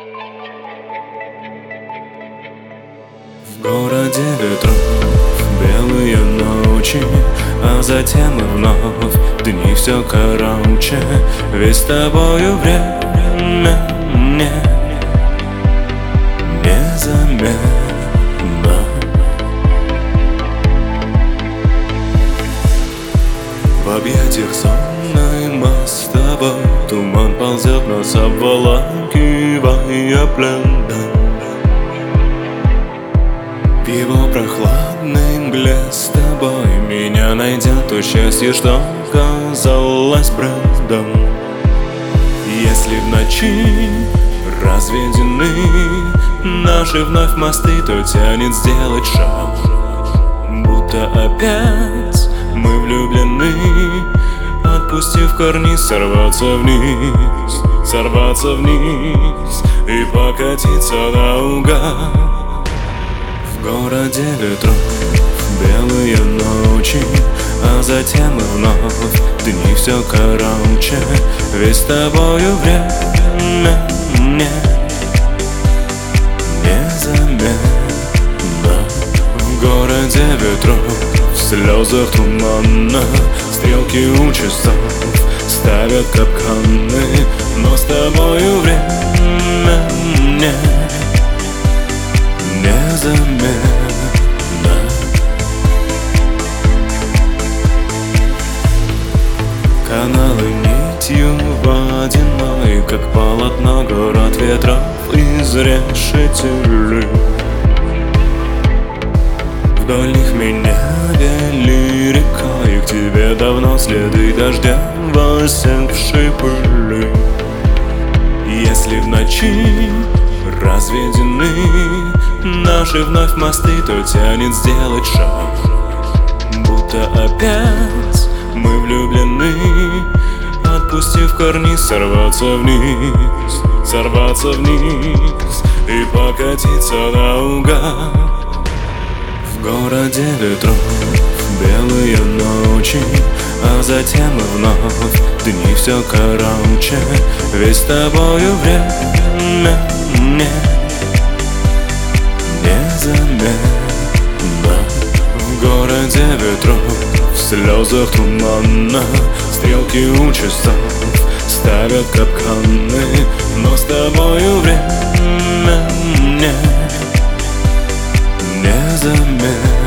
В городе ветров белые ночи, а затем и вновь дни все короче. Ведь с тобою время мне незаметно. В объятиях сонной мы с тобой, туман ползет нас, обволакивая пленом. В его прохладной мгле с тобой меня найдет то счастье, что казалось бредом. Если в ночи разведены наши вновь мосты, то тянет сделать шаг, будто опять мы влюблены, отпустив корни, сорваться вниз и покатиться наугад. В городе ветров белые ночи, а затем и вновь дни все короче. Ведь с тобою время мне незаметно. В городе ветров, в слезах туманно, стрелки у часов ставят капканы, но с тобою время мне незаметно. Каналы нитью водяной, как полотно, город ветров изрешетили. Вдоль них меня вели рекой, к тебе давно следы дождя в осевшей пыли. Если в ночи разведены наши вновь мосты, то тянет сделать шаг, будто опять мы влюблены, отпустив корни, сорваться вниз и покатиться наугад. В городе ветров белые ночи, а затем и вновь дни все короче. Ведь с тобою время мне незаметно. В городе ветров, в слезах туманно, стрелки у часов ставят капканы, но с тобою время мне незаметно.